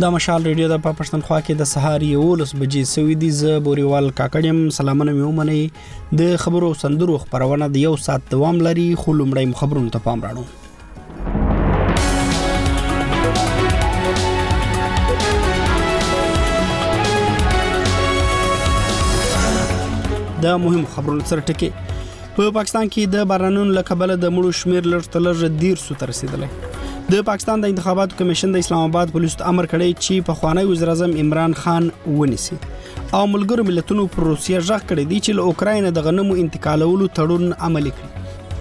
دا مشال ریډیو د پښتونخوا کې د سهار 11 بجې سوي دي. زه بوريوال کاکړم. سلامونه مې ومنئ. د خبرو سندرو خبرونه د 1 ساعت دوام لري، خو لومړی خبرونو ته پام راړو. د مهم خبرونو سره ټکی په پاکستان کې د بارانونو له کبله د مړو شمیر لږ تر لږه 150 ته رسیدلی. د پاکستان د انتخاباتو کمیشن د اسلام آباد پولیسو ته امر کړی چې پخوانی وزیر اعظم عمران خان ونیسي، او ملګرو ملتونو پر روسیه ژغ کړی دی چې له اوکراین د غنمو انتقالولو تړون عملي کړي.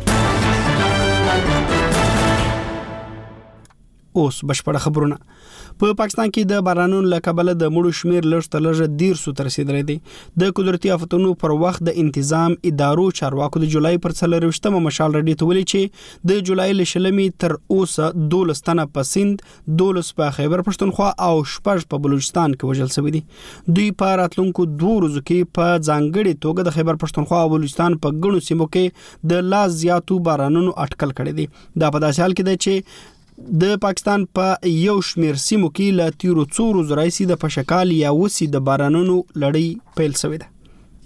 اوس بشپړه خبرونه. په پاکستان کې د بارانونو له کبله د مړو شمیر لږ تر لږه 150 ته رسیدلی دی. د قدرتي آفتونو پر وخت د انتظام ادارو چارواکو د جولای پر 24مه مشال رډي ته ویلي چې د جولای له شلمي تر اوسه 12 تنه په سند، 12 په خیبر پښتونخوا او 6 په بلوچستان کې وژل شوي دي. دوی په راتلونکو 2 ورځو کې په ځانګړي توګه د خیبر پښتونخوا او بلوچستان په ګڼو سیمو کې د لا زیاتو بارانونو اټکل کړي دي. دا په داسې حال کې دی چې د پاکستان په یو شمیر سیمو کې له تیرو څو ورځو راهیسې د پشکال یا وسی د بارانونو لړۍ پیل شوې ده.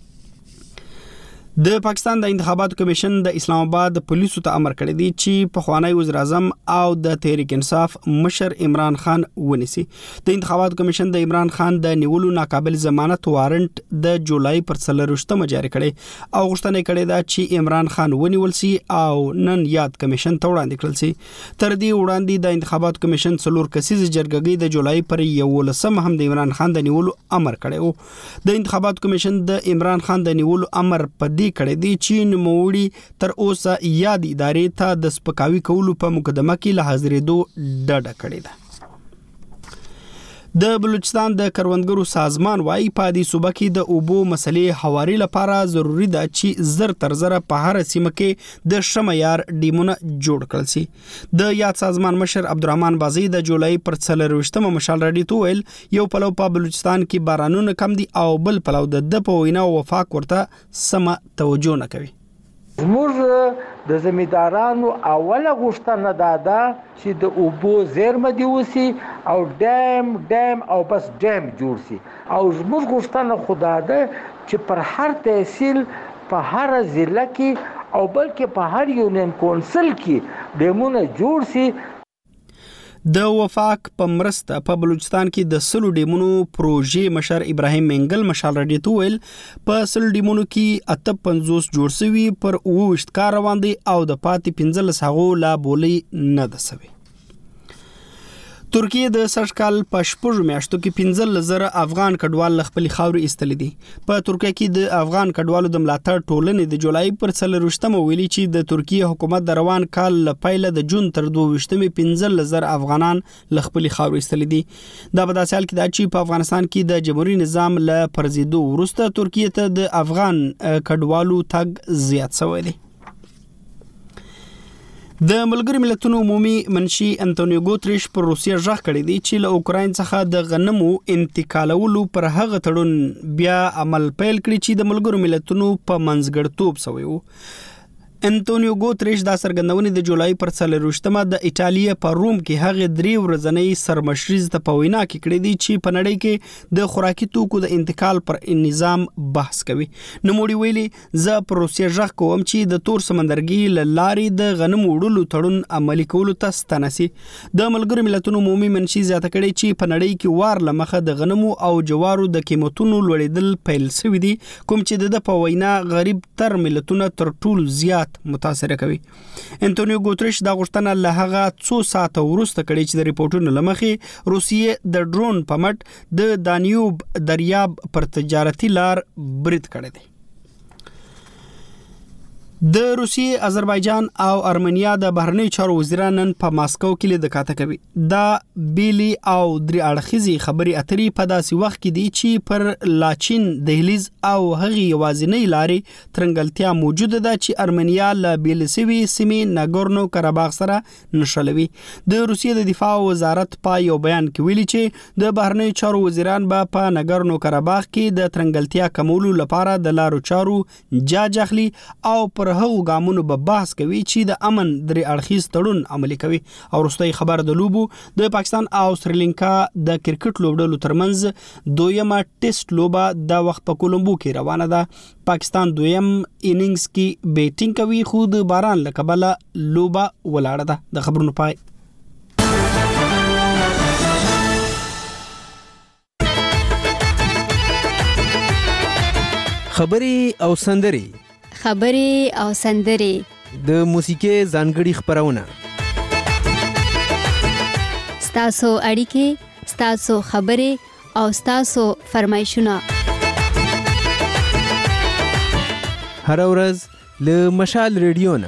د پاکستان د انتخاباتو کمیشن د اسلام آباد پولیسو ته امر کړی دی چې پخوانی وزیر اعظم او د تحریک انصاف مشر عمران خان ونیسي. د انتخاباتو کمیشن د عمران خان د نیولو ناقابل ضمانت وارنټ د جولای پر 24مه جاری کړی او غوښتنه کړې ده چې عمران خان ونیول سي او نن یاد کمیشن ته وړاندې کړل سي. تر دې وړاندې د انتخاباتو کمیشن 4 کسیزه جرګه د جولای پر 11 هم د عمران خان د نیولو امر کړی و. د انتخاباتو کمیشن د عمران خان د نیولو امر په کړی دی چې نوموړي تر اوسه یاد ادارې ته د سپکاوي کولو په مقدمه کې له حاضرېدو ډډه کړې ده. د بلوچستان د کروندګرو سازمان وايي په دې صوبه کې د اوبو مسلې حواري لپاره ضروری ده چې زر تر زر په هر سیمه کې د شمعیار ډیمونه جوړ کړل شي. د یاد سازمان مشر عبدالرحمن بازی د جولای پر 24مه مشال راډیو ته ویل یو پلو په بلوچستان کې بارانونه کم دي او بل پلو د په وینا وفاق ورته سم توجه نه کوي. زموږ د زمیندارانو اوله غوښتنه ده چې د اوبو زیرمه دی وسی او ډیم او بس ډیم جوړ شي، او زموږ غوښتنه خدا ده چې پر هر تحصیل په هر ضلع کې او بلکې په هر یونین کونسل کې ډیمونه جوړ شي. د وفاق په مرسته په بلوچستان کې د 100 ډیمونو پروژې مشر ابراهیم منګل مشال راډیو ته ویل په 100 ډیمونو کې 58 جوړ شوي، پر 29 کار روان دي او د پاتې 15 هغو لا بولې نه ده شوي. ترکیه د سرکال په 6 میاشتو کې 15,000 افغان کډوال خپل خاوري ایستلې دي. په ترکیه کې د افغان کډوالو د ملاتړ ټولنې د جولای پر 24مه ویلي چې د ترکیه حکومت د روان کال لپاره د جون تر 22مه 15,000 افغانان خپل خاوري ایستلې دي. دا په داسې حال کې ده چې په افغانستان کې د جمهوریت نظام له پرځېدو وروسته ترکیه ته د افغان کډوالو تګ زیات شوی دی. د ملګرو ملتونو عمومي منشي انټونیو ګوتریش پر روسیه ژغ کړی دی چې له اوکراین څخه د غنمو انتقالولو پر هغه تړون بیا عمل پیل کړي چې د ملګرو ملتونو په منځګړیتوب شوی و. انټونیو ګوتریش دا څرګندونې د جولای پر 24مه د ایټالیا په روم کې هغه 3 ورځنۍ سرمشري ته په وینا کې کړې دي چې په نړۍ کې د خوراکي توکو د انتقال پر نظام بحث کوي. نوموړي ویلي زه پر روسیه ژغ کوم چې د تور سمندرګي له لارې د غنمو وړلو تړون عملي کولو ته ستنسي. د ملګرو ملتونو عمومي منشي زیاته کړې چې په نړۍ کې وار لمخه د غنمو او جوارو د قیمتونو لوړېدل پیل شوي دي، کوم چې د په وینا غریب تر ملتونه تر ټولو زیات متاثر کوي. انټونیو ګوتریش دا غوښتنه له هغه څو ساعته وروسته کړې چې د ریپورتونو لمخې روسیه د ډرون په مټ د دانیوب دریاب پر تجارتي لار برید کړی دی. د روسیې، آذربایجان او ارمنیا د بهرنیو چارو وزیران نن په ماسکو کې لیدکاته کوي. دا بیلی او درې اړخیزې خبرې اترې په داسې وخت کې دي چې پر لاچین دهلیز او هغې یوازینۍ لارې ترنګلتیا موجوده ده چې ارمنیا له بیل سوي سیمې ناګورنو کراباخ سره نښلوي. د روسیې د دفاع وزارت په یو بیان کې ویلي چې د بهرنیو چارو وزیران به په ناګورنو کراباخ کې د ترنګلتیا کمولو لپاره د لارو چارو جاج اخلي او پر پر هغو ګامونو به بحث کوي چې د امن درې اړخیز تړون عملي کوي. او وروستۍ خبر د لوبو د پاکستان او سریلانکا د کرکټ لوبډلو ترمنځ دویمه ټیسټ لوبه د وخت په کولمبو کې روانه ده. پاکستان دویم اننګز کې بیټینګ کوي خو د باران له کبله لوبه ولاړه ده. د خبرونو پای. خبري او سندري د موسیقي ځانګړي خبرونه ستاسو اړیکې، ستاسو خبرې او ستاسو فرمایشونه هر ورځ له مشال ریډیو نه.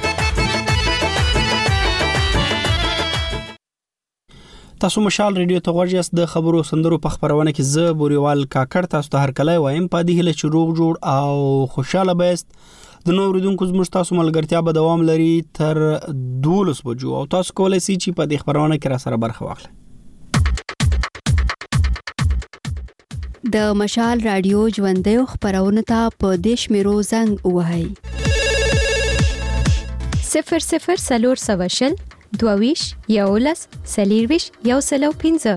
تاسو مشال ریډیو ته غوږ یاست. د خبرو سندرو په خبرونه کې زه بوريوال کاکړ تاسو ته هر کله وایم په دې هله چې روغ جوړ او خوشاله بست. د نور ردونکو زموږ تاسو ملګرتیا به دوام لري تر 12 بجو او تاسو کولای شئ چې په دې خبرونه کې را سره برخه واخلئ. د مشال رادیو ژوندۍ خبرونه ته په دیش میرو زنګ وهاي 00 22 یولس سلیرویش یو سلو 15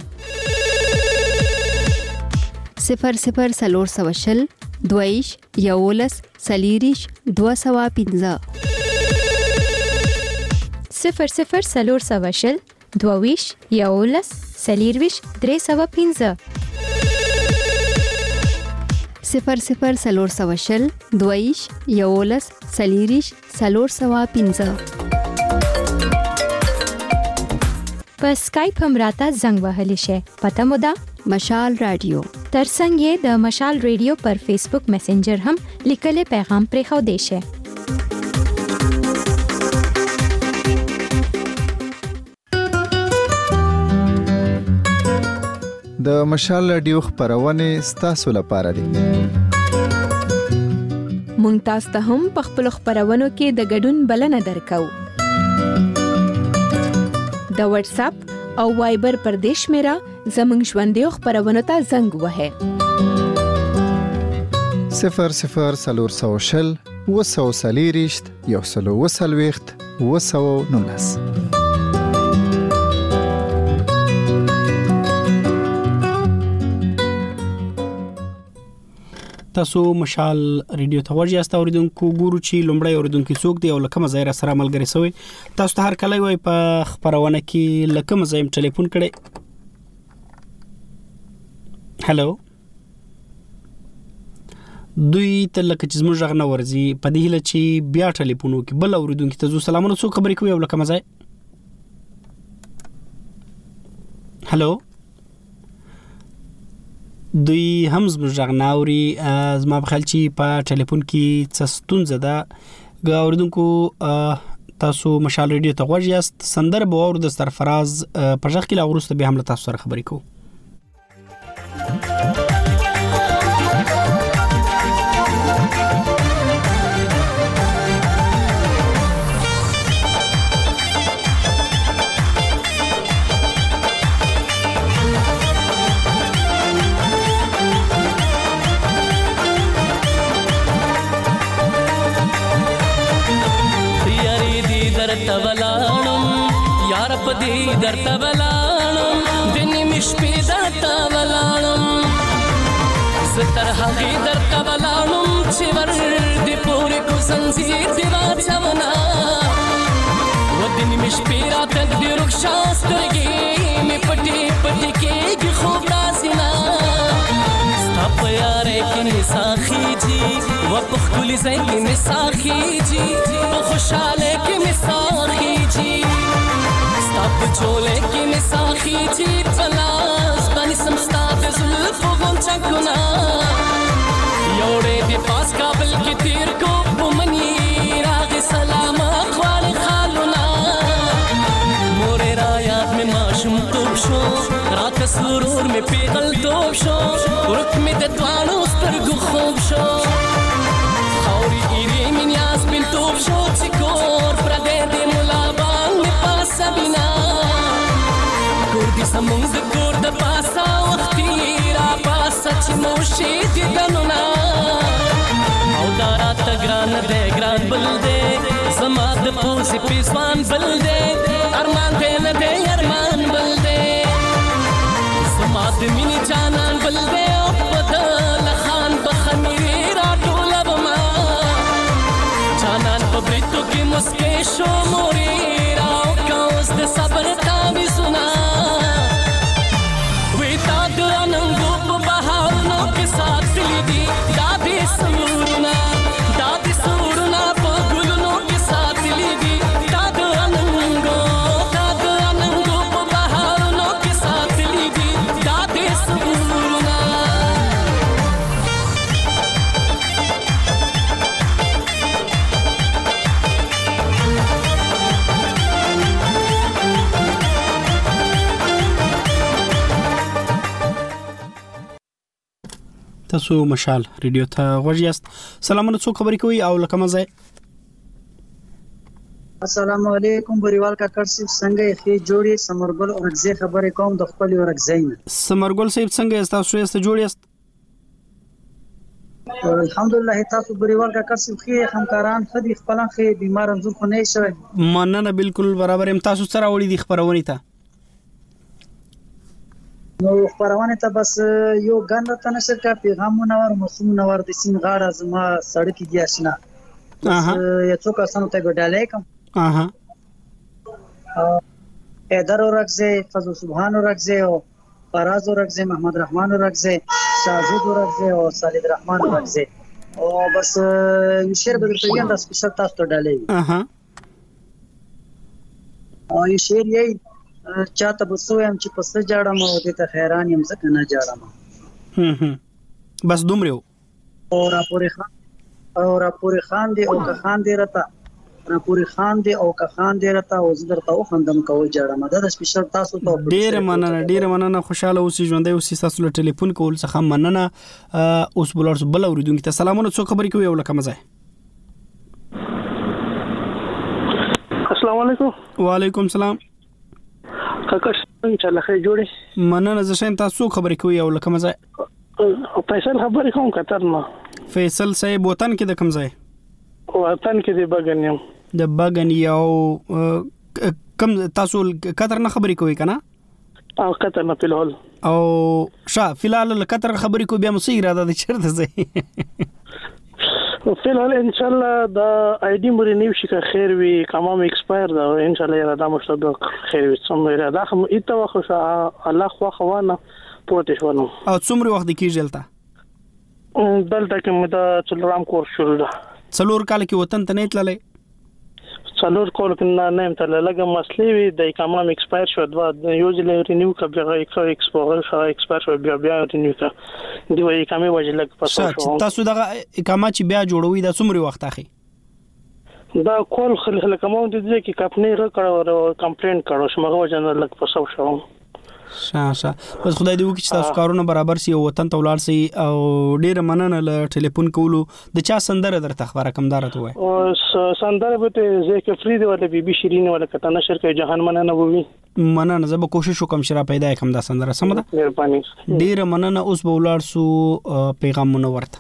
00 22 یولس سلیریش 215 00 22 یولس سلیرویش 315 00 22 یولس سلیریش 315 په سکایپ هم راته زنګ وهلی شي. پته مو ده مشال رادیو. ترڅنګ یې د مشال ریډیو پر فیسبوک میسنجر هم لیکلي پیغام پرې خو دی شي. د مشال رادیو خبرونه ستاسو لپاره دي. مونږ تاسو ته هم په خپل خبرونو کې د ګډون بلنه درکو. د واتس اپ او وایبر پر دیش میرا زمنګ ژوندۍ خبرونه ته زنګ وهه 00 وسوسلیریشت یو سلو وسلويخت وسو نونس. تاسو مشال ریډیو ته ورځي است اوریدونکو ګورو چې لومړی اوریدونکو څوک دی او لکه مزایر سره ملګری سوی. تاسو ته هر کله وای په خبرونه کې لکه مزایم ټلیفون کړي. هالو دوی ته لکه چې زموږ غږ نه ورځي په دې هله چې بیا ټلیفون وکړي. بل اوریدونکو ته زو سلامونه څوک خبرې کوي او لکه مزای. هالو دوی هم زموږ غږ نه اوري. زما په خیال چې په ټلیفون کې څه ستونزه ده. اوریدونکو تاسو مشال ریډیو ته غوږ یاست. سندره به واورو د سرفراز په ژغ کې لا وروسته به هم له تاسو سره خبرې کوو. پدی درته ولانم دنی مش پیدا تا ولانم ستر هغه درته ولانم چې ور دی پوری کو زنجیر دی واچونا ودنی مش پیرا تقدیر رخصاسترګي می پټي پټي کې خوب راسینا ستپ یارې کې ساخي جی و په خولي زې کې ساخي جی په خوشاله کې می ساخي جی ستاپ چولے کی مساخی جی پلاس بانی سمستاف زلفو گونچا کنا یوڑے دی پاس کابل کی تیر کو پمنی راغ سلام اخوال خالونا مورے رایات میں معشوم توب شو رات سرور میں پیغل توب شو رک میں دتوانو سترگو خوب شو خوری ایری من یاس بن توب شو چکور پردے دی ملابان میں پاس بینا سمونږ د کور د پاسا وختي را پاسا چې موشي دي دنونا او دارات ګران دې ګران بل دې زما د پوزې پیسوان بل دې ارمان دې نه دې ارمان بل دې زما د مینې جانان بل دې او بدل خان بخمیرې راټوله بما جانان په بریتو کې مسکې شو مورې راو کوس د صبر تاوي سنا وې تا د اننګو په بهارونو کې ساتلې دي دادې سورنا په ګلونو کې ساتلې دي تا د اننګو په بهارونو کې ساتلې دي دادې سورنا تاسو مشال ریډیو ته غوږ یاست. سلامونه، څو خبرې کوي او لکه مزه. السلام علیکم بریوال کاکړ صاحب، څنګه یې؟ خې جوړې سمرګل اورګزې خبرې کوم د خپل اورګزین. سمرګل صاحب څنګه یاست؟ تاسو یې جوړ یاست؟ الحمدلله. تاسو بریوال کاکړ صاحب خې همکاران خدي خپل خې بیمار انځور خو نه شوی. مننه، بالکل برابر يم. تاسو سره وړي دي خبرونه ته نو خبرونه ته بس یو غن ته نشر کا پیغامونه ور مسمونه ور د سین غاړه زما سړک دی آشنا. یا څوک اسانه ته ګډالې کوم. ایدر اورګزه، فضل سبحان اورګزه او فراز اورګزه، محمد رحمان اورګزه، شاهزاد اورګزه او خالد رحمان اورګزه او بس یو شعر به درته یم د سپیشل تاسو ته ډالې. او یو شعر یې چاته بسویم چې پس جاړم او د ته حیران يم ځکه نه جاړم. بس دومره او را پورې خان دی او که خان دی رتا، را پورې خان دی او که خان دی رتا او زه درته وخندم کوي جاړم. دا د سپیشل تاسو ته ډیر مننه خوشاله اوسئ، ژوندۍ اوسئ. تاسو له ټلیفون کول څخه مننه. اوس بلارس بل اوریدونکو ته سلامونه، څو خبرې کوي او لکه مزه. السلام علیکم. وعلیکم السلام. کاکړ څنګه چاله خې جوړې؟ مننه، زه شم. تاسو خبرې کوي او لکه مزه. فیصل خبرې کوم قطر نه. فیصل صاحب وطن کې د کوم ځای؟ وطن کې د بغن یم. د بغن یو کم تاسو قطر نه خبرې کوي کنه؟ او قطر نه فلحال او فلحال قطر خبرې کوي. بیا مو څه اراده ده چیرته ځئ؟ فلحال ان شاء الله دا آی ډی مو رینیو شي که خیر وي، کمام ایکسپایر دا ان شاء الله اراده مو شته خیر وي. سم اراده خو ایته واخو الله خو خوانه پروتې شونو. او څومره وخت کېږي دلته؟ دلته کې مې دا څلورم کورس شروع ده. څلور کال کې وطن ته نه تللی؟ څلور کال کې نه یم تللی. لږه مسلې وي د کمام ایکسپایر شو، یو ځل رینیو کا بیا ایکسپایر شو بیا رینیو کا دی وایي کمې وجه لږ پاسو شو. تاسو دغه اقامه چې بیا جوړوي دا څومره وخت اخی؟ دا کول خلک کوم د دې کې کمپنی را کړو او کمپلین کړو چې مغه وجه نه لږ پاسو شو. شاشه بس خدای دې وکړي چې تاسو کارونه برابر سي او وطن ته ولاړ سي. او ډیر مننه له ټلیفون کولو. د چا سندره درته خبره کمدار ته وای؟ او سندره به ته زکه فرید ولا بیبي شیرین ولا کته نشر کې جهان مننه ووي. مننه، زه به کوشش وکم چې را پیدا کم دا سندره. سم ده، مهرباني. ډیر مننه. اوس به ولاړ سو پیغامونه ورته.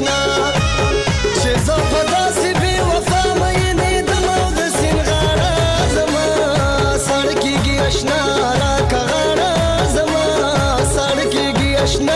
آشنا چې زه په داسې بې وفا مینې د مو د سیند غاړه زما ساړه کېږي اشنا راکه غاړه زما ساړه کېږي اشنا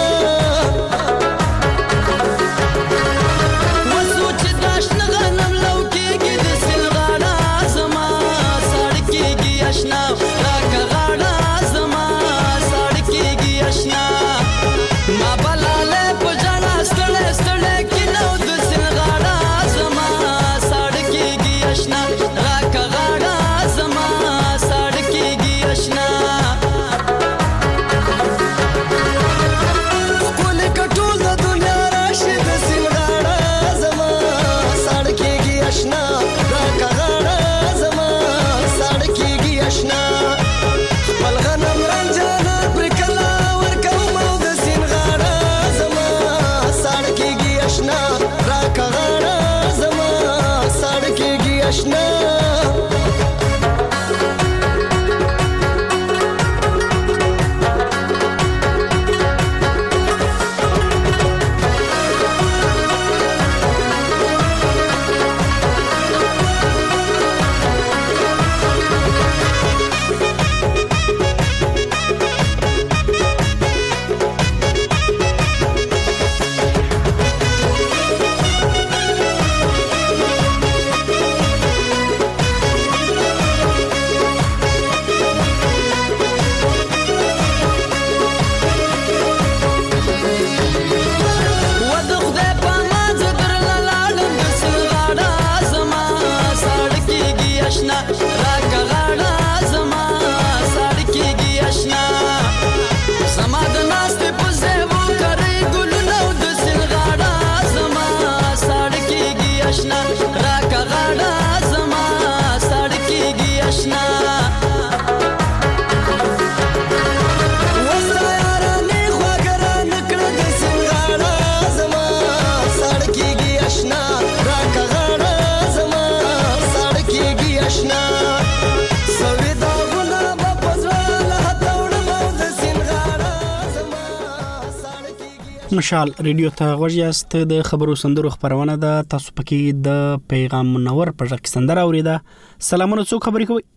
مشال ریډیو ته غوږیاست د خبرو سندرو خبرونه ده تاسو پکې د پیغام منور په ځکه سندره اوریده سلامونه څوک خبرې کوي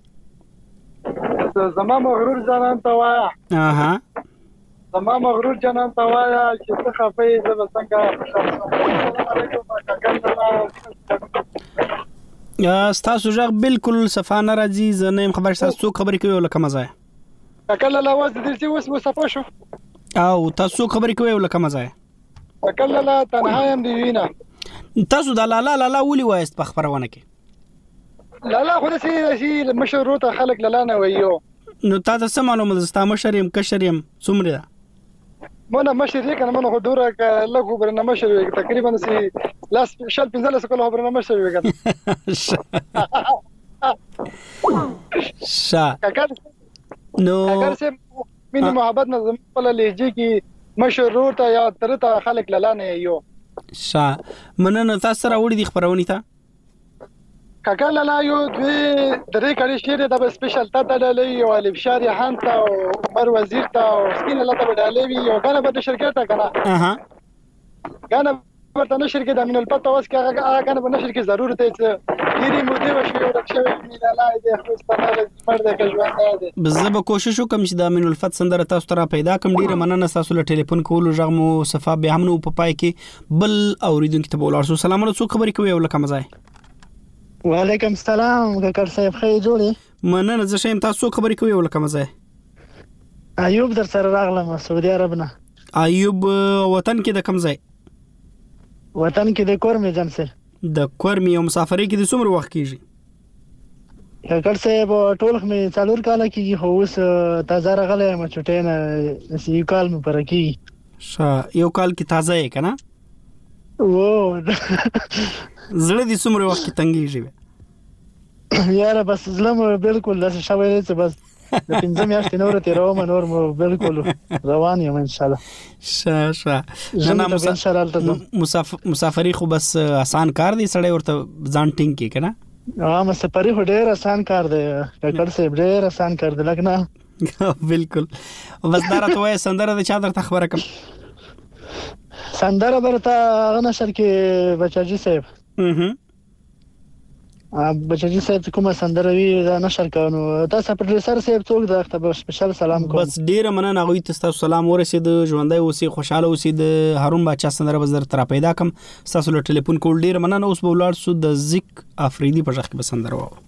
زما مغرور جانان ته وایا اها زما مغرور جانان ته وایا چې څه خفې زه به څنګه یا تاسو ځګ بالکل صفانه راځي زنه خبر تاسو څوک خبرې کوي لکه مزه کله لا واز دې چې اوس مصطفی شو او تاسو خبرې کوي لکه مزه کله لا تنها يم دی وینا تاسو د لالا لالا ولي وایست په خبرونه کې لالا خو دې شي مشر روته خلک لالا نه وایو نو تاسو څه معلومه ده ستا مشریم کشریم څومره مونه مشر یې کنه مونه خو دوره لګو برنه مشر یې تقریبا سي لاس شل 15 کله برنه مشر یې کنه شا نو اگر سے مینه محبت نه زم په لهجه کې مشر روته یا ترته خلک لالا نه یو شا مننه تاسو راوړي دي خبرونه ته کاکا لالا یو درې کړي شعر د سپیشل تا ډالې یو الف شاری هان تا او عمر وزیر تا او سکین لاته ډالې وی یو غنه به شرکت تا کنه اها غنه ورته نشر کې د امین الپتا واس کې هغه غنه به نشر کې ضرورت دی چې ډیری مودې وشي او رښتیا وی لالا دې خو ستنه مرده کې ژوند دی بزه به کوشش وکم چې د امین الفت سندره تاسو ته پیدا کم ډیره مننه تاسو له ټلیفون کولو ژغمو صفه به هم نو په پای کې بل اوریدونکو ته بولار سلام علیکم خبرې کوي ولکه مزای وعلیکم السلام کاکر صاحب خیر جوړی مننه زه شیم تاسو خبرې کوي ولکه مزای ایوب در سره راغلم سعودي عرب نه ایوب وطن کې د کم ځای وطن کې د کورمې جنسه د کورمې او مسافرۍ کې د څومره وخت کیږي کاکر صاحب ټول مې 4 کال کېږي خو اوس تازه راغلی م چټې نه یو کال مې پر کېږي یو کال کې تازه یې کنه زړه دې څومره وخت کې تنګېږي یاره بس زلم بالکل داسې شوی دی چې بس د 15 میاشتې نور تیروم نور بالکل روان یم ان شاء الله نه مسافری خو بس آسان کار دی سړی ورته ځان ټینګ کې کنه مسافری خو ډېر آسان کار دی کاکر صاحب ډېر آسان کار دی لکه نه بالکل بس دا راته وایي سندره د چا درته خبره کوم سندره برته هغه نشر کې بچاجي صاحب بچاجي صاحب کومه سندره وی دا نشر کانو تاسو پروډوسر صاحب څوک دا ته سپیشل سلام کوم بس ډیر مننه غوي تاسو سلام ورسید ژوندۍ اوسې خوشاله اوسې د هارون بچا سندره بزر تر پیدا کم تاسو له ټلیفون کول ډیر مننه اوس به ولار سو د زیک افریدي په ځخ کې بسندره و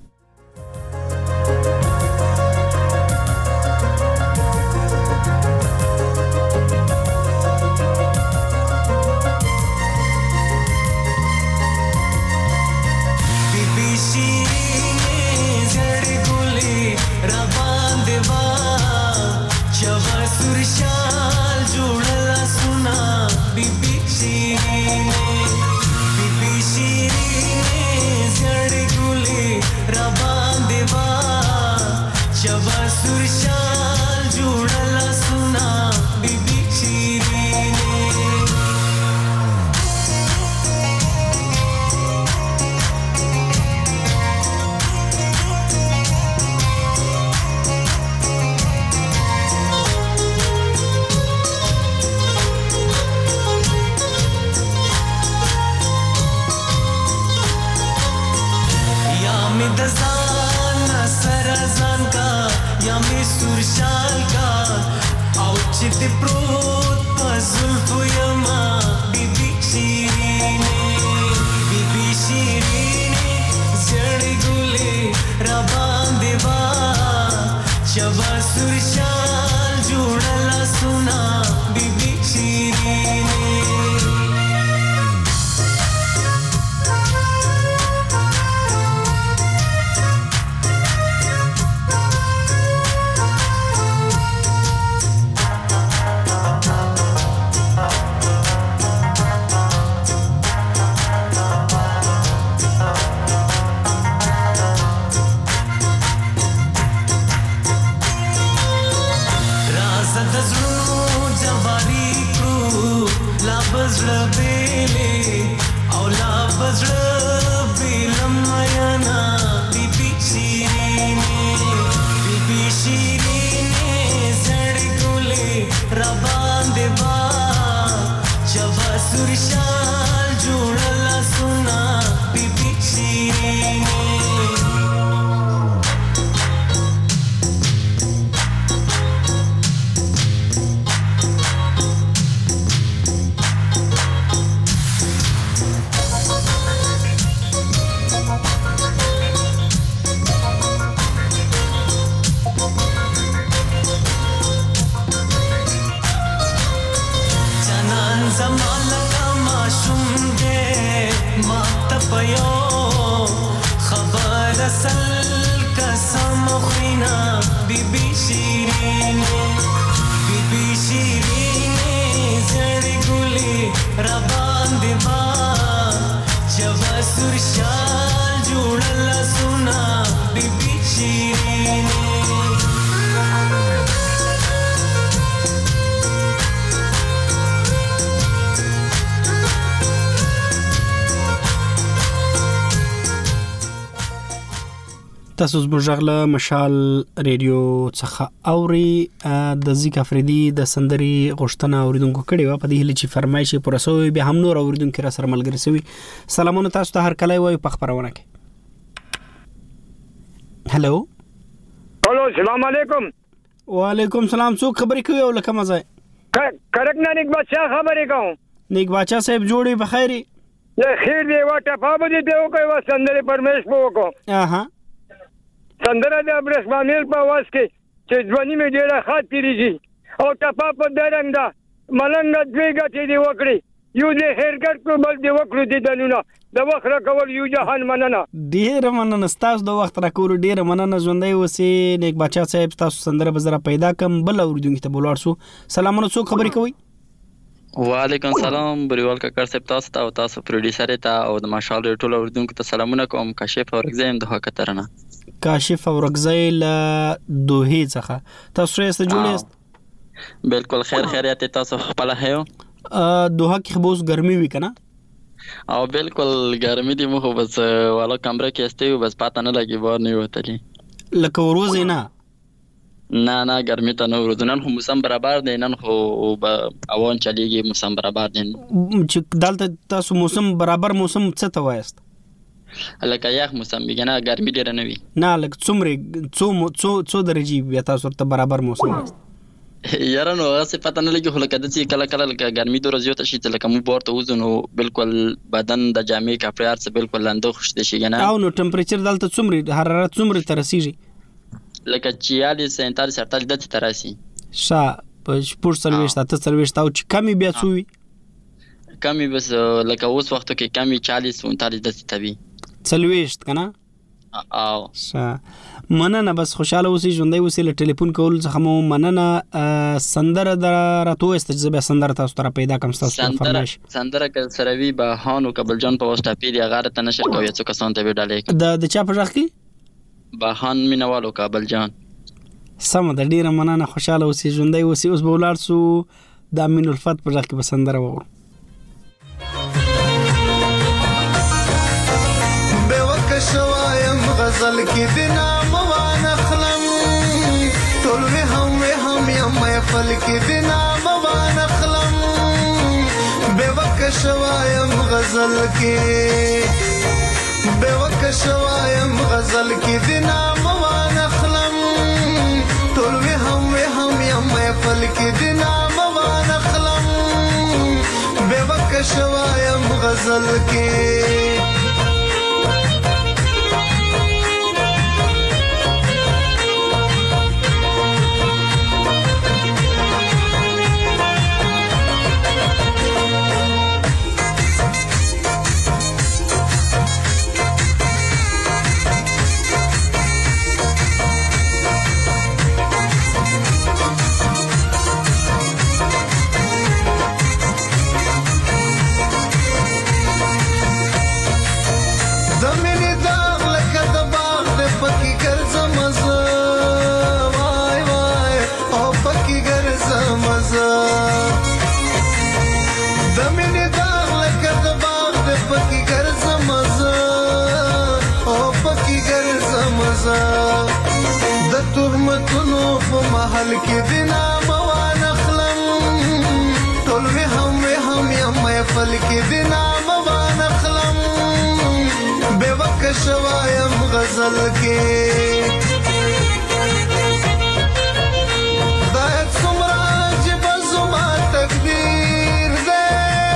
تاسو زموږ مشال ریډیو څخه اوري د زیک افریدي د سندري غوښتنه اوریدونکو کړي و په دې هلي چې فرمایش پرسوي به هم نور اوریدونکو را سره ملګری سوي سلامونه تاسو ته هر کله وای په خبرونه کې هلو السلام علیکم وعلیکم السلام څوک خبرې کوي او لکه مزه کرک نه نیک بادشاہ خبرې کوم نیک بادشاہ صاحب جوړي بخیري له خیر دی واټه پابدي ته کوي سندري پرمیش په وکړه اها سندره د برسمانیل په واس کې چې ځواني مې ډېره خاطرېږي او ټپه په درنګ ده ملنګ دوی ګټې دی وکړي یو دې هرګټ کو بل دی وکړو دي دنونه د وخت راکول یو جهان مننه ډېر مننه تاسو د وخت راکول ډېر مننه ژوندۍ اوسې نیک بچا صاحب تاسو سندره بزره پیدا کم بل اوریدونکو ته بولار سو سلامونه څوک خبرې کوي وعلیکم السلام بریوال کاکر صاحب تاسو ته او تاسو پروډوسر ته او د ماشال ټول اوریدونکو ته سلامونه کوم کاشف اورګزیم د هکترنه کاشف اورګزی له دوه څخه تاسو یې ست جوړیست بالکل خیر خیریت تاسو خپل هيو دوه کې خبوس ګرمي وی کنه او بالکل ګرمي دی مخ بس والا کمره کې استیو بس پاتہ نه لګي بار نه وتلی لکه وروز نه نه ګرمي ته نه ورځو. نن خو موسم برابر دی، نن خو اوان چلیږي، موسم برابر دی. چې دلته تاسو موسم برابر موسم څه ته وایست؟ لکه یخ موسم وي نه، ګرمي ډېره نه وي. نه لکه څو درجې بیا تاسو ورته برابر موسم وایست؟ یاره نو هغه پته نه لګي، خو لکه داسې کله کله لکه ګرمي دومره زیاته شي چې لکه موږ ورته وځو نو بالکل بدن د جامې کپړې هر څه بالکل لانده خوشته شي که نه. او نو ټمپریچر دلته څومره حرارت څومره ته رسیږي؟ لکه 46 47 48 داسې ته راسي. په 40 اته 40 او چې کمې بیا څو وي؟ کمې بس لکه اوس وختو کې کمې 40 39 داسې ته وي. 40 که نه؟ او مننه، بس خوشاله اوسئ، ژوندی اوسئ. له ټلیفون کولو څخه مو مننه. سندره راته ووایست چې زه بیا سندره تاسو ته را پیدا کړم. ستاسو فرمایش سندره که سره وي بهان او کابل جان په واسطه پیری هغه راته نشر کوي، څو کسان ته به ډالۍ کړي. د چا په غږ کې؟ بهان مینوال او کابل جان. سمه ده، ډېره مننه، خوشاله اوسئ، ژوندی اوسئ. اوس به ولاړ سو د امین الفت په غږ کې به سندره وورو. شوایم غزل کې د نام وانخلم، ټول وهم یم محفل کې د نام وانخلم. بېوک شوایم غزل کې، بېوک شوایم غزل کې د نام وانخلم، ټول وهم یم محفل کې د نام وانخلم. بېوک شوایم غزل کې. د تهمتونو په محل کې د نام وانخلم، ټول وهم یم محفل کې د نام وانخلم. بېوک شوایم غزل کې. خدای څومره عجیبه زما تقدیر دی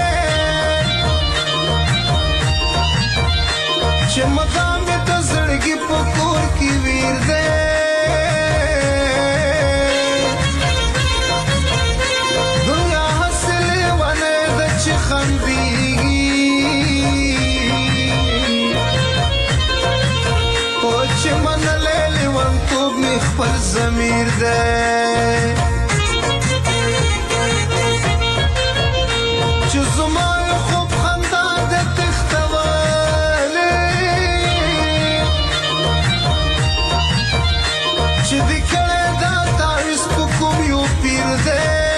چې مقام یې د زړګي په کور کې ویر دی. دنیا حاصل ونه ده چې خندېږي، او چې منلی لیونتوب مې خپل ضمیر دی، چې زما یې خوب خندا ده تښتولی، چې دې کړی دا تعویض په کوم یو پیر دی.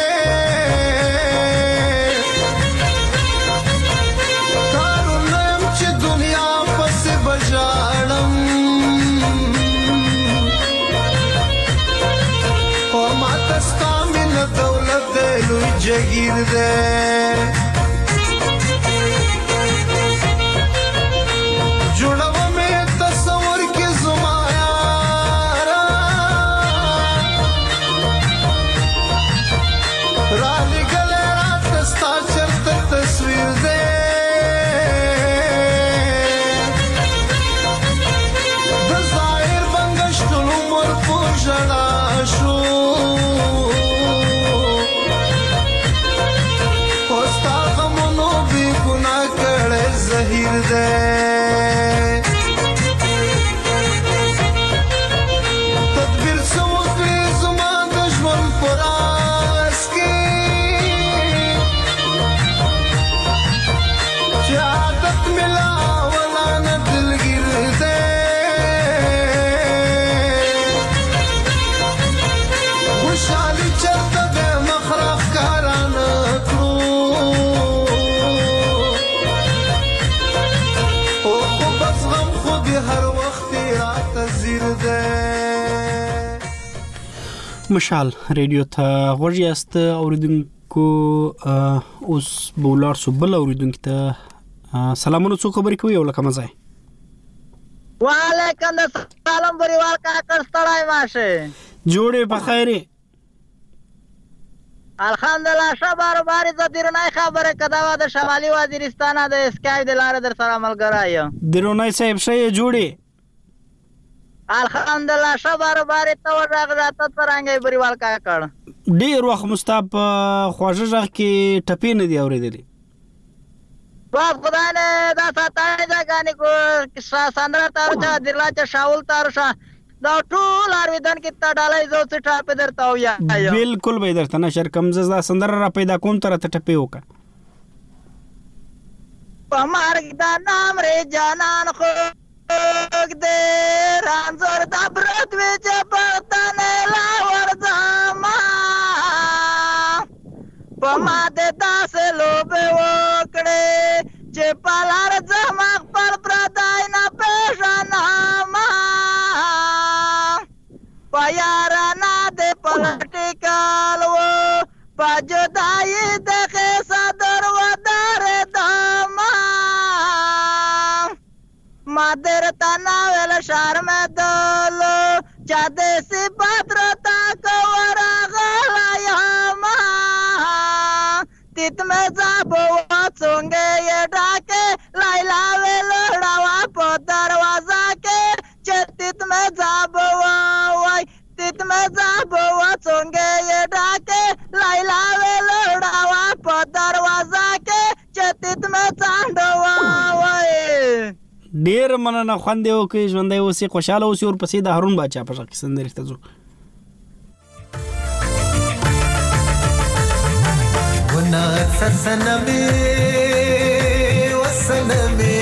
کارونه یم چې دنیا پسې به ژاړم، مشال ریډیو ته غوږ یاست اوریدونکو. اوس بولار سو بل اوریدونکو ته سلامونه څو خبرې کوي او لکه مزای. وعلیکم السلام بریوال کا کړستړای ماشه جوړې په خیره الحمدلله. شبار باري د درنای خبره کداوه د شمالي وزیرستان د اسکای د لار در سره ملګرایم. درنای صاحب شې جوړې الحمدلله. شبار باري ته ورغراته ترانګي بریوال کا کړ. ډیر وخت مستاب خواجه ژغ کې ټپې نه دی اوریدلې. باب خدای نه دا ساتای دا غانې کو ساندرا تارو چا درلا چا شاول تارو شا دا ټول ارویدان کې تا ډالای زو څه ټاپ درته ویا. بالکل به درته نشر کمزه دا سندر را پیدا کوم تر ته ټپې وکړه. پمارګ دا نام ری جانان خو دې رانزور دا برت وچ پتن لا ورځما پما دې داس لوبه وکړې چې پالار زما پر پردای نه پېژنما پایارنا دې پلټیکال وو پجدای دغه صدر ودار دما مادر تنا ول شرم دل چا دې صفات رتا کورا غلايما تیت میں زابو څنګه یې ډاکه لایلا ولړا په دروازه کې چتیت میں زابو وای تیت میں زابو څنګه یې ډاکه لایلا ولړا په دروازه کې چتیت میں څاندو وای. ډیر مننه خوند یو کې ژوندې اوسې خوشاله اوسې اور پسې د هارون باچا په شکل سندري ته ځو. ونا سسنمي وسنمي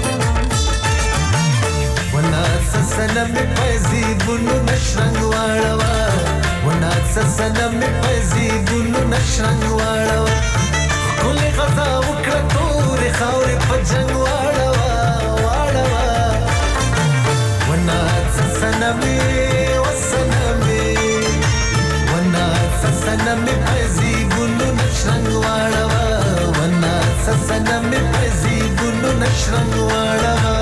ونا سسنمي پزي بونو نشرنګ واړوا ونا سسنمي پزي بونو نشرنګ واړوا کله غزا وکړه تور خاورې په جنگ واړوا واړوا ونا سسنمي وسنمي ونا سسنمي پزي بونو نشرنګ واړوا ونا سسنمي پزي بونو نشرنګ واړوا.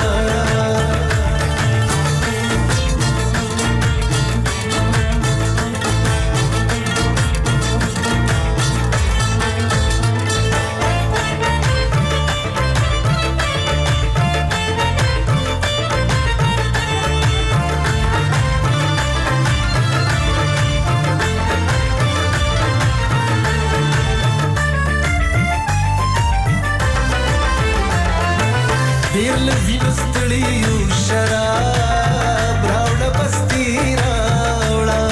ډېر لوینو ستړیو شراب راوړه بستي راوړه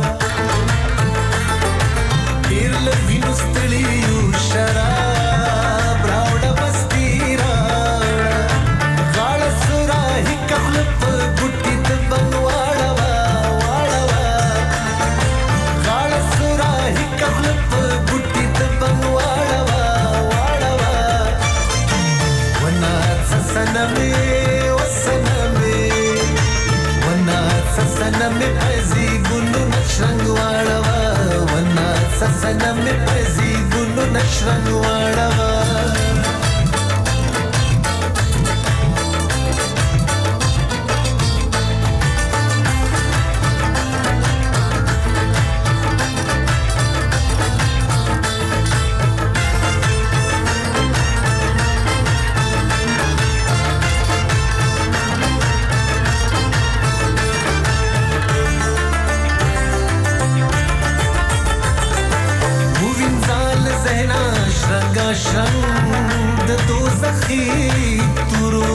ډېر لوینو ستړیو شراب راوړه بستي راوړه غاړه سوراهي کخله په ګوټي د بنګ واړوه واړوه غاړه سوراهي کخله په ګوټي د بنګ واړوه واړوه ونا سسنمي وسنمي ونا سسنمي پزي بونو نشرنګ واړوا ونا سسنمي پزي بونو نشرنګ واړوا. شرنګ د دوزخي تورو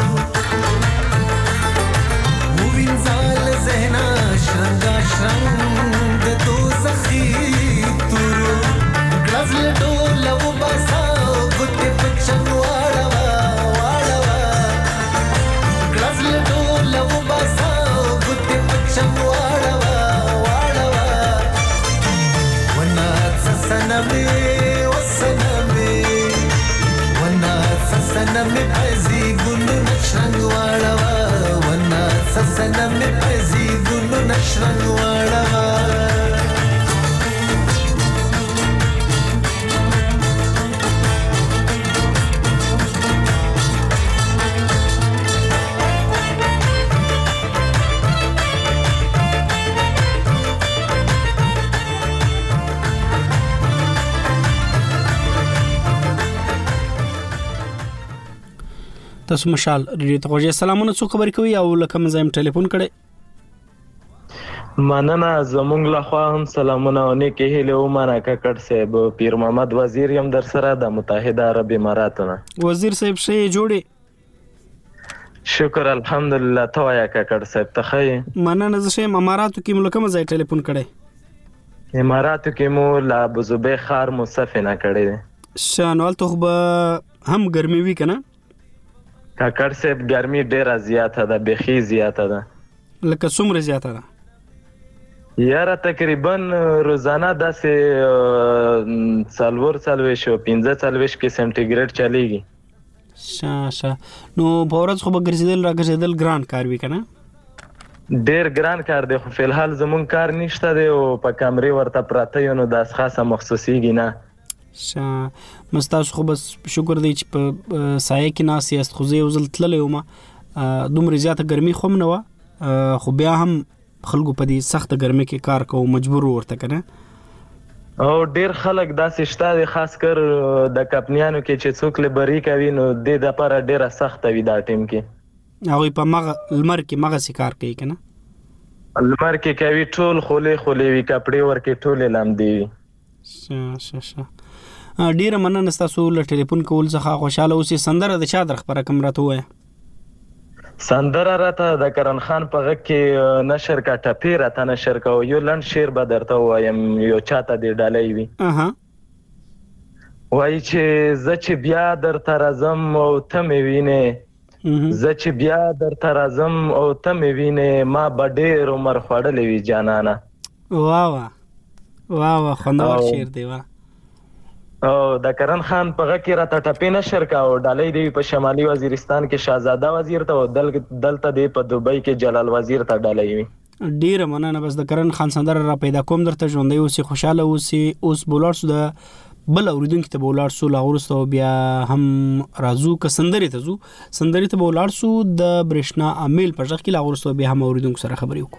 ووینځل ذهنا شرنګ شرنګ د دوزخي تورو غزل ډول و باسا ګوتې پچن واړوا واړوا غزل ډول و باسا ګوتې پچن واړوا واړوا ونا سسنمي سسنمي پزي بونو نشرنګ واړوا ونا سسنمي پزي بونو نشرنګ واړوا. تاسو مشال ریډیو ته غوږی سلامونه څو خبرې کوي او لکه مزایم ټلیفون کړي مننه زمونږ له خوا هم سلامونه او نیکې هیلې ومنه ککړ صاحب پیر محمد وزیر یم در سره د متحده عرب اماراتو نه وزیر صاحب ښه جوړې شکر الحمدلله ته وایه ککړ صاحب ته ښه یې مننه زه ښه یم اماراتو کې مو له کومه ځای ټلیفون کړی اماراتو کې مو له ابوظبي ښار مو صفې نه کړی دی ښه نو هلته خو به هم ګرمي وي که نه ککړ صاحب ګرمي ډېره زیاته ده بیخي زیاته ده لکه څومره زیاته ده یاره تقریبا روزانه داسې 4-4 او 15 کې سنټیګریډ چلیږي ښه نو په ورځ خو به ګرځېدل راګرځېدل ګران کار وي که نه ډېر ګران کار دی خو فلحال زمونږ کار نشته دی او په کمرې ورته پراته یو نو داس خاصه مخصوصیږي نه ستاسو خو بس شکر دی چې په سایه کې ناست یاست خو زه یو ځل تللی وم دومره زیاته ګرمي خو هم نه وه خو بیا هم خلکو په دې سخته ګرمۍ کې کار کوو مجبور ورته که نه او ډېر خلک داسې شته دی خاص کر د کمپنیانو کې چې څوک لیبري کوي نو دې دپاره ډېره سخته وي دا ټیم کې هغوی په مغه لمر کې مغسې کار کوي که نه لمر کې کوي ټول خولې وي کپړې ورکې ټولې لمدې وي ډیره مننه ستاسو له ټلیفون کول څخه خوشاله اوسئ سندره د چا در خبره کوم راته ووایه سندره راته د کرن خان په غږ کې نشر کا ټپې راته نشر کا یو لنډ شعر به درته ووایم یو چاته دې ډالۍ وي وایي چې زه چې بیا درته راځم او ته مې وینې زه چې بیا درته راځم او ته مې وینې ما به ډېر عمر خوړلی وي جانانه واه خوندور شعر دی واه او د کرن خان په غږ کې راته ټپې نشر کا او ډالۍ دی په شمالي وزیرستان کې شاهزاده وزیر ته او دلته دی په دوبۍ کې جلال وزیر ته ډالۍ وي ډیره مننه بس د کرن خان سندره را پیدا کوم درته ژوندی اوسې خوشحاله اوسې اوس به ولاړ سو د بل اورېدونکي ته به ولاړ سو له هغه وروسته بیا هم راځو که سندرې ته ځو سندرې ته به ولاړ سو د برېښنا امیل په غږ کې له هغه وروسته بیا هم اورېدونکو سره خبرې وکړو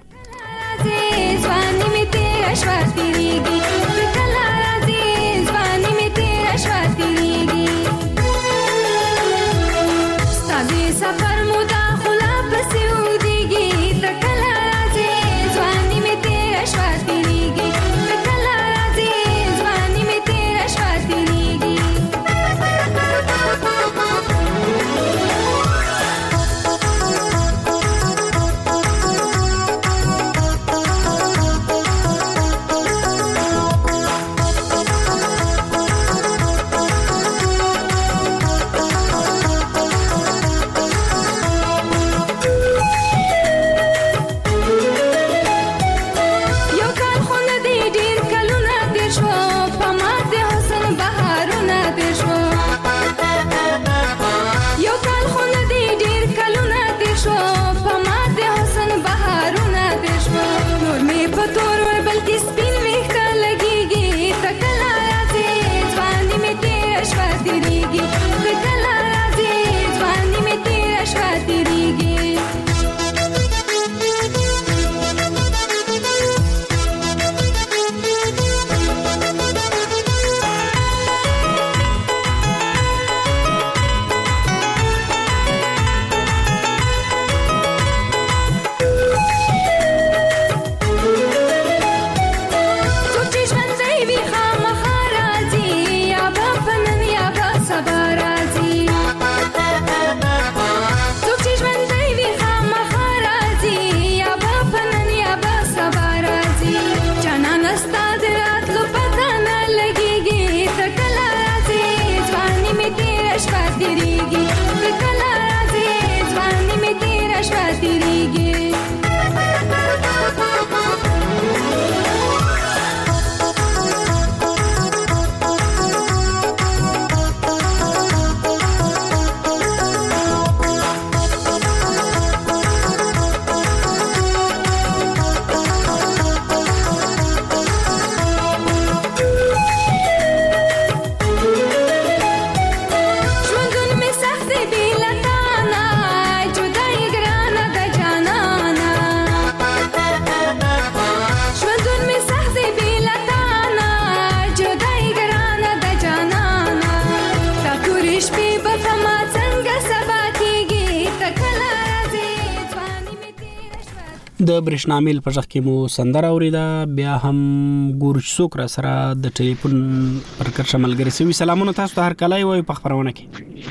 د برېښنامیل په ځخ کې مو سندره اوریدا بیا هم ګورج څوک را سره د ټلیفون پر کرشه ملګری سوي سلامونه تاسو ته هر کله وي په خبرونه کې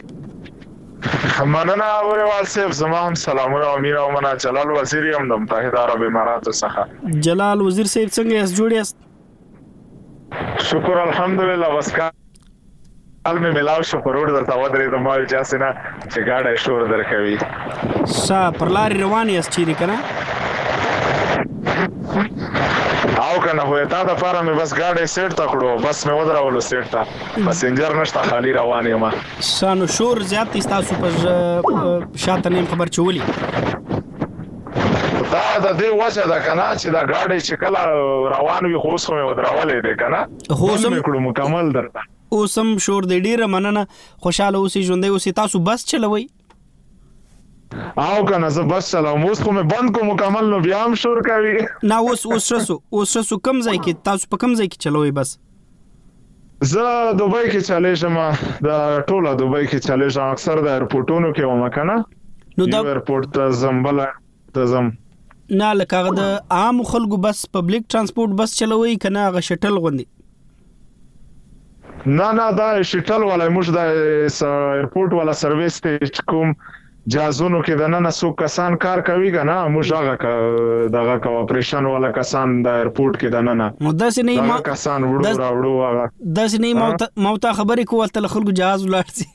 مننه اورېوال صاحب زما هم سلامونه امیر او منا جلال وزیر هم د متحده عرب اماراتو څخه جلال وزیر صاحب څنګه یاست جوړ یاست شکر الحمدلله بس حال می ملاو شو پرور درته ودرې د مال جاسنه چې گاډه شور درکوي پر لارې روان یاست چیرې کنه او کنه هو تا د فارم بس گاډه سیټ تکړو بس مې ودرولو سیټ ته پسنجر نشته خالی روان یم شانو شور زیات تاسو پر شاته نیم خبر چولی دا د دې وجه دا کنه چې دا گاډه چې کله روان وي خو اوس مې ودرولې ده کنه خو سم کړو مکمل درته اوسم شور د ډیره مننه خوشاله اوسې ژوندې اوسې تاسو بس چلوي او کنه زه بس چلوم اوس خو مې بند کو مکمل نو بیا هم شور کوي نه اوس رسو کم ځای کې تاسو په کم ځای کې چلوي بس زه دوبۍ کې چلیږم د ټوله دوبۍ کې چلیږم اکثر د ایرپورټونو کې وم کنه نو د ایرپورټ ته زمبل تزم نه لکه د عام خلکو بس پبلک ترانسپورت بس چلوي کنه غ شټل غوندي نه دا شټل ولا موږ د ایرپورټ ولا سرویس ته کوم جازونو کې د نن څو کسان کار کوي کنه موږ هغه دغه کوپریشن ولا کسان د ایرپورټ کې د نن داسې نه ما کسان وړو هغه داسې نه موته خبرې کوه تل خلکو جهاز ولارسي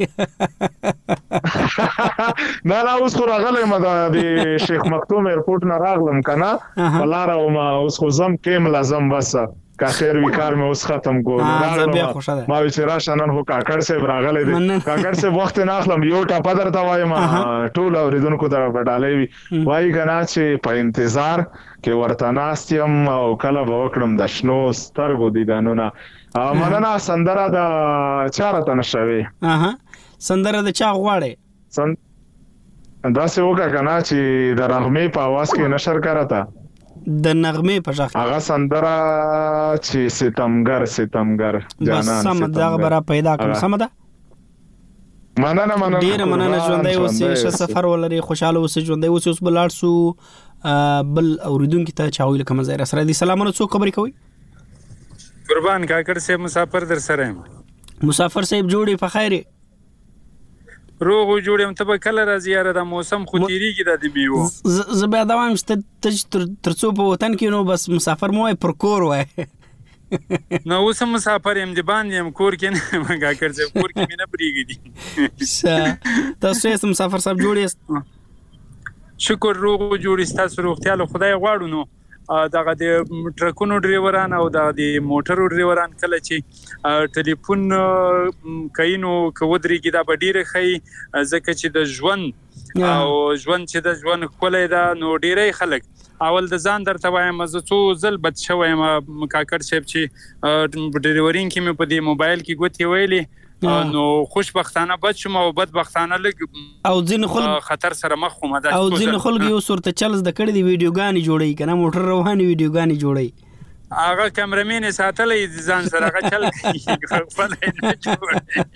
نه اوس خو راغلی ما د شیخ مختوم ایرپورټ نه راغلم کنه بلاره ما اوس خو زم کې لازم بس کا خیر وی کار مې اوس ختم کو ما چې راشه نن هو کاکړ صاحب راغلی دی کاکړ صاحب وخت نه اخلم یو ټاپه درته وایم ټول اوریدونکو ته وډالې وی وای کنه چې په انتظار کې ورته ناستم او کله به وکړم د شنو سترګو دیدانونه مننه سندره د چارته نشوي سندره د چا غواړي دا څه وکړه کنه چې د رغمې په आवाज کې نشر کړه د نغمه په ځخ هغه سندره چې ستمګر جانان سم دا غبره پیدا کوم سم ده مننه ډیر مننه ژوندۍ اوسې ښه سفر ولري خوشاله اوسې ژوندۍ اوسې اوس بلار سو بل اوریدونکو ته چاویل کوم ځای سره دي سلامونه څو خبرې کوي قربان کاکړ صاحب مسافر در سره مسافر صاحب جوړي په خیره روغ جوړم ته به کله راځي یاره د موسم خو تیریږي د میوه زه بیا دوام ترڅو په وطن کې نو بس مسافر مو پر کور وای نو اوس مسافر يم دی باندې يم کور کې نه مګا کړځ کور کې مینه پریږي دي تاسو یې مسافر صاحب جوړی شکر روغ جوړی تاسو روغتیا له خدای غواړو نو دغه د ټرکونو ډرایوران او د موټرو ډرایوران کله چې ټلیفون کینو کودريږي دا ډیره خي ځکه چې د ژوند چې د ژوند کولای دا نو ډیره خلک اول د ځان درته وایم زه څو ځل بد شوم کاکړ صاحب چې ډرایورین کې مې په دې موبایل کې ګوتې ویلې نو خوشبختانه بد شوم او بدبختانه لګ او ځین خلک خطر سره مخ هم ده او ځین خلک یو صورت چلز د کړي دی ویډیوګانی جوړي کنه موټر رواني ویډیوګانی جوړي هغه کیمرامین ساتلې ځان سره هغه چل خپل نه جوړي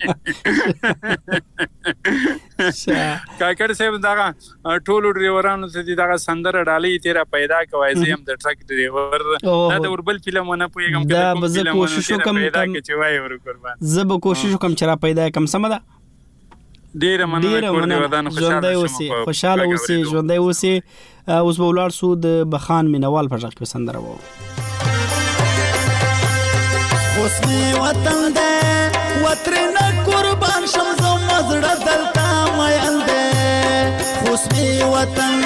کاکړ صاحب دا ټولو ډرایورانو ته دا سندره ډالۍ تیرا پیدا کوي زم د ټرک ډرایور دا د وربل فلمونه پویګم دا به کوشش وکم چې وای ور قربان زه به کوشش وکم چې را پیدا کم سم ده ډیر مننه کور دی ودان خوشاله اوسې ژوندۍ اوسې اوس به ولار سود بخان مینوال پر ځخ په سندره وو اوسمه وطن ده وطن قربان شم زما زړه دلته مېل ده اوسمه وطن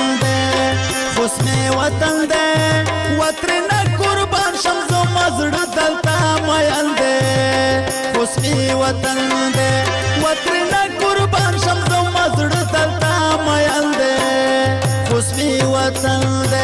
ده وطن قربان شم زما زړه دلته مېل ده اوسمه وطن ده وطن قربان شم زما زړه دلته مېل ده اوسمه وطن ده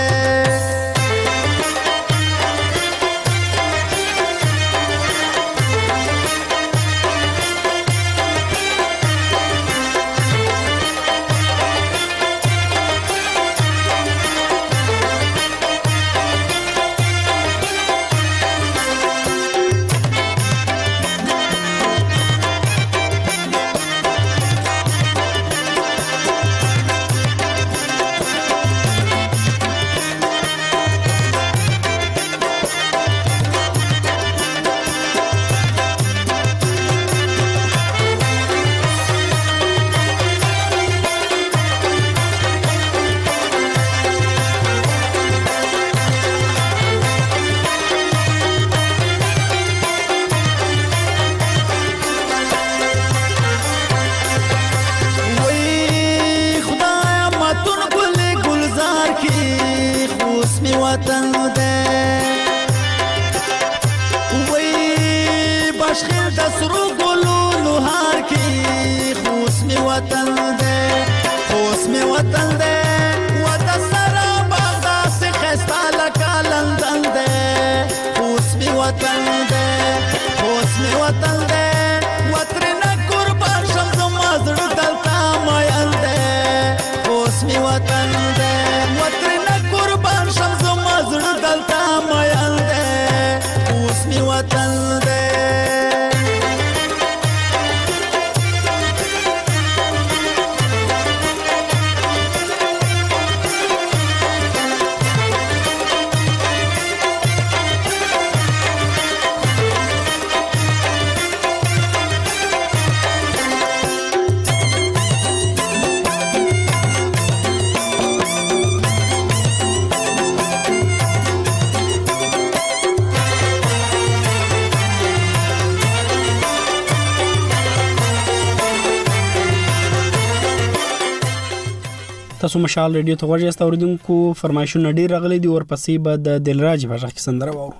وطن دے اوس می وطن دے وطن سره باغدا سے خستا لکا لندن دے اوس می وطن دے اوس می وطن دے وطن قربان شم زما زړه دلتا مایل دے اوس می وطن دے وطن قربان شم زما زړه دلتا مایل دے اوس می وطن دے تاسو مشال ریډیو ته غوږ یاست اوریدونکو فرمایشونه ډیر راغلي دي ورپسې به د دلراج په ژغ کې سندره واورو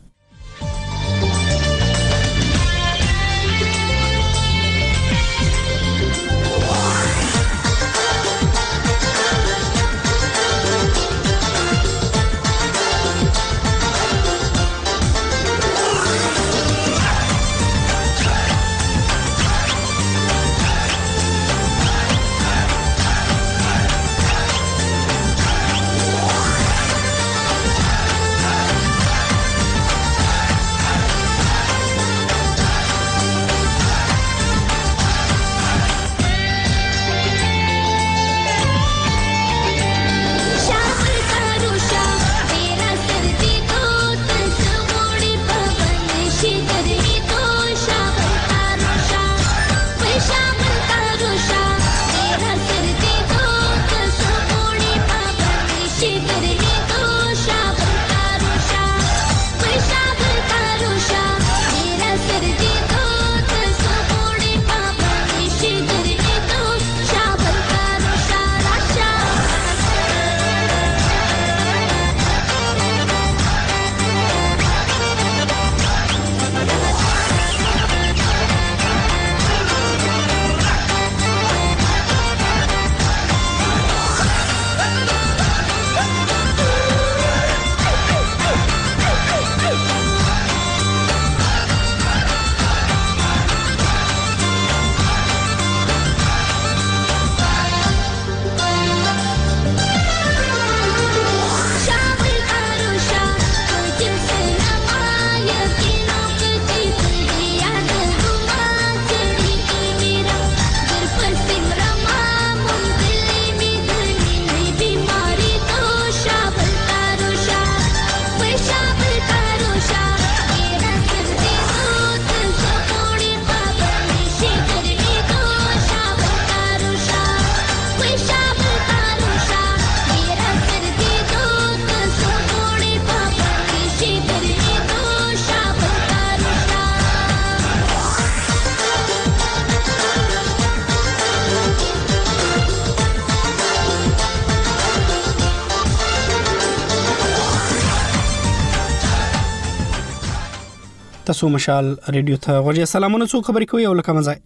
تاسو مشال ریډیو ته غوږی سلامونه څو خبرې کوي او لکه مزای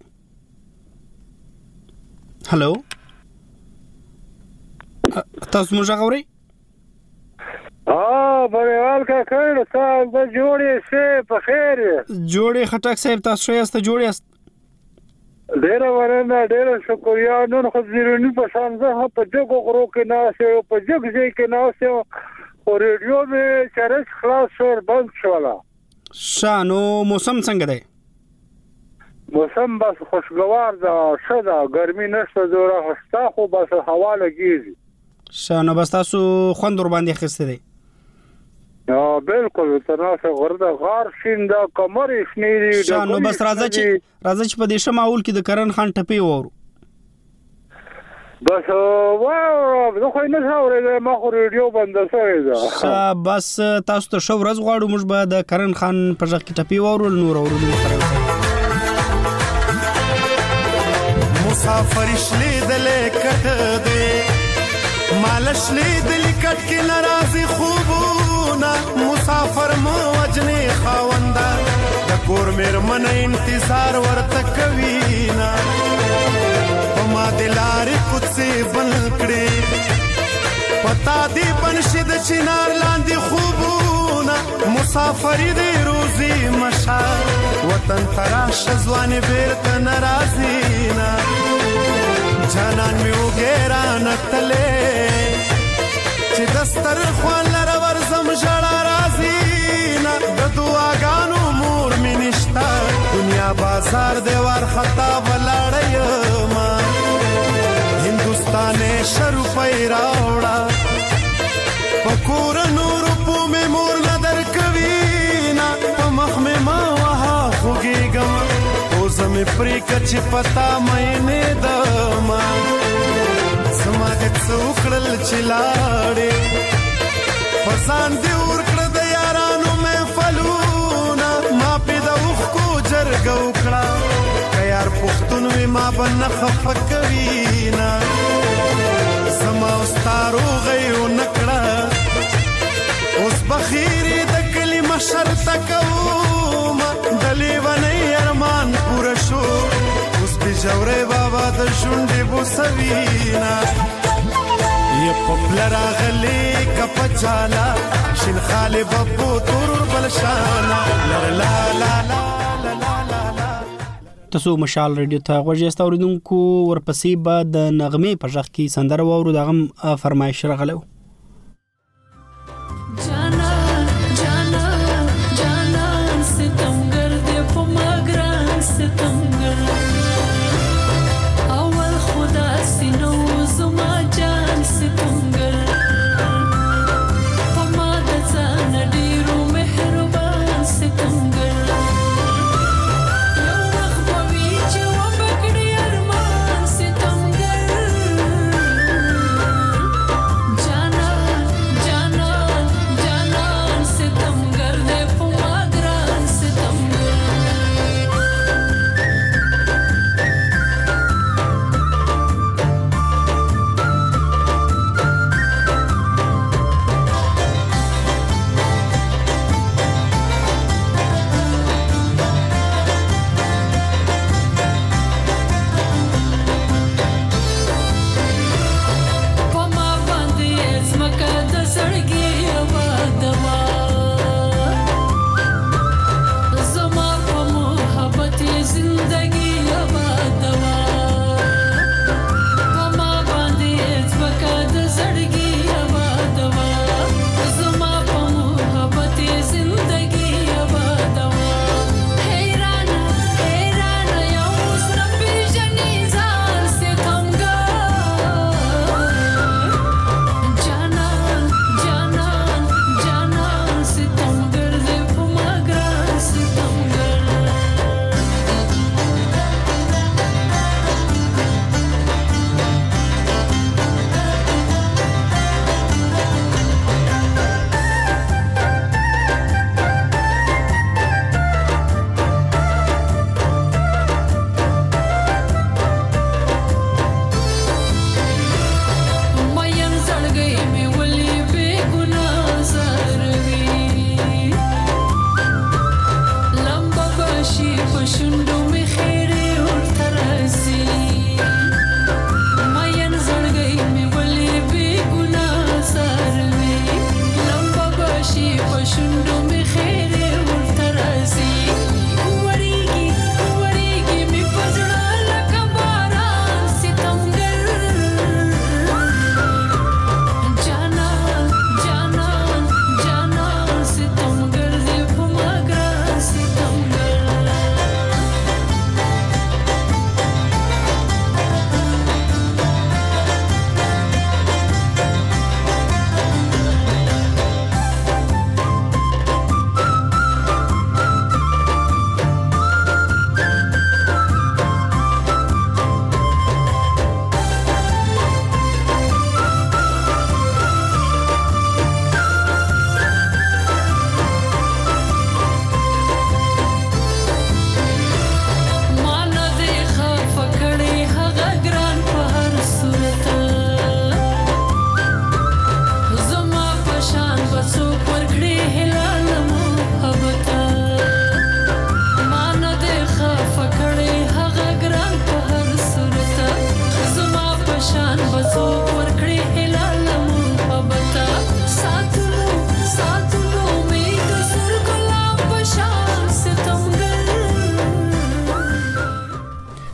هالو تاسو موږ غوړی بریوال کا کړه صاحب د جوړې سه په خیر جوړې خټک صاحب تاسو یې جوړې است ډیر ورنه ډیر شکریا نن خو زیرونی په شان زه په جګو غرو کې ناسه په جګ ځای کې ناسه او ریډیو به چرچ خلاص شو بند شولا شانو موسم څنګه دی موسم بس خوشگوار ده شدا ګرمي نشته زوره هستا خو بس هوا لګیږي شانو بس تاسو خوند ور باندې خسته دی بالکل ترناسه غرده غار شیندا کمر شنيري شانو بس راځي چې په دې شماول کې د کرن خان ټپي وورو بس واو زه خو نه اورېدم ما خو ریډیو بند شوی ده بس تاسو ته شو ورځ غواړو موږ به د کرن خان په ځخ کې ټپي وورو نور اورو مسافر شلې دلې کټ دې مالش لې دلې کټ کې ناراضي خوبونه مسافر مو وجنې خاوندا د کور مېرمن انتظار ورته کوي نا پسې بل کړې پتا دی بنشد چنار لاندې خوبونه مسافری دی روزي مشال وطن تراش ځوانې بیرته ناراضي نه جانان می وګیرا نتلې چې دستر خوان لره ورزم ژړا راځي نه د دعاګانو مور می نشتا دنیا بازار دیوار خطا ولاړ ما هندوستان شرو پیراوړه پکور نور په می مور نظر کوي نا په مخ می ما وها خوګیګم او زم پرې کچ پتا مې نه دما سماګ څوکړل چلاړې پسان دی ور کړ د یارانو مې فلونا ما په د وخ کو جرګ وکړه کيار پښتون وی ما بن خفقوي نا سما استارو غيو نکړه اوس بخیری د کلمه شرط کوم دلی ونی ارمان پورا شو اوس به جوړه بابا د شونډې بوسوینا ی پپلرا غلی کپ چالا شین خاله بپو تور بلشانا لا لا لا تاسو مشال رادیو ته غوږی استوریدونکو ورپسې به د نغمې په ژغ کې سندره واورو دغه فرمایش راغلو Jana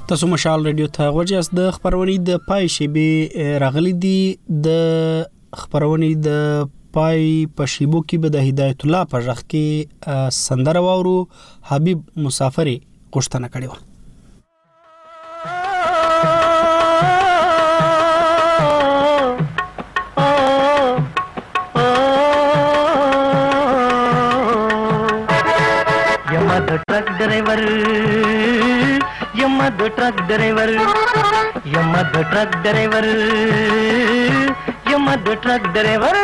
تاسو مشال رادیو ته غوږی د خبرونې د پای شیبه راغلي دي د خبرونې د پای په شیبو کې به د هدایت الله په ژغ کې سندره واورو. حبیب مسافری غوښتنه کړې و. Truck driver यमद truck driver यमद ट्रक ड्राइवर यमद ट्रक ड्राइवर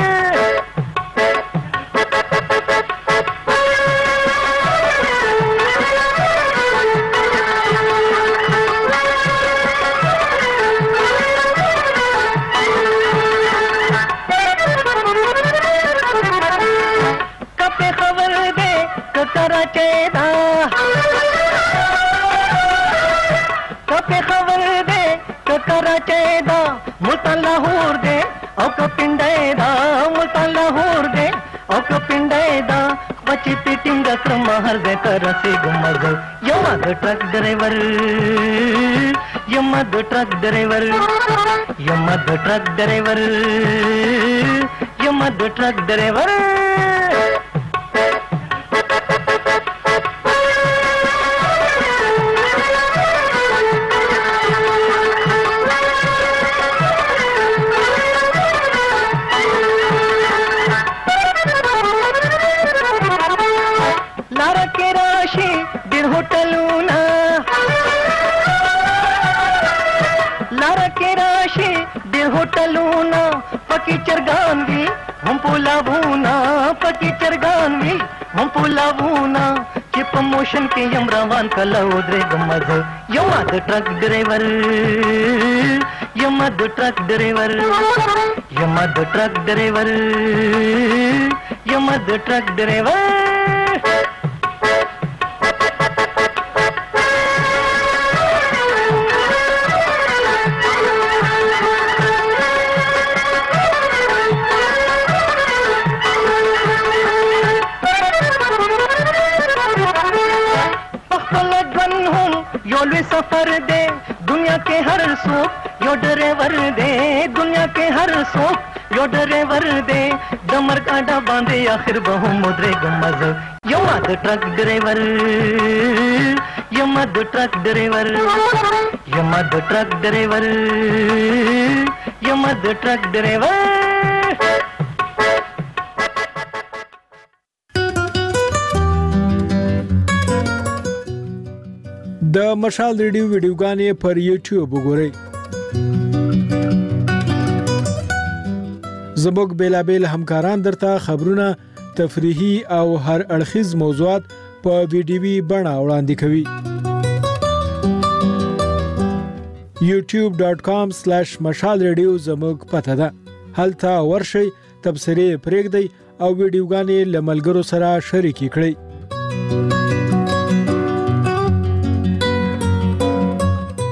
ट्रक ड्राइवर यमद ट्रक ड्राइवर यमद ट्रक ड्राइवर यमद ट्रक ड्राइवर मोशन के यमरावान कला उदरे गमज यमद ट्रक ड्राइवर यमद ट्रक ड्राइवर यमद ट्रक ड्राइवर यमद ट्रक ड्राइवर सफर दे दुनिया के हर सुख यो ड्राइवर दे दुनिया के हर सुख यो ड्राइवर दे डमर कांडा बांधे आखिर बहु मुद्रे गमज यमद ट्रक ड्राइवर यमद ट्रक ड्राइवर यमद ट्रक ड्राइवर यमद ट्रक ड्राइवर د مشال ریډیو ویډیوګانې پر یوټیوب وګورئ. زموږ بیلابیل همکاران درته خبرونه، تفریحي او هر اړخیز موضوعات په ویډیوي بڼه وړاندې کوي. youtube.com/مشال ریډیو زموږ پته ده. هلته ورشئ، تبصرې پرېږدئ او ویډیوګانې له ملګرو سره شریکې کړئ.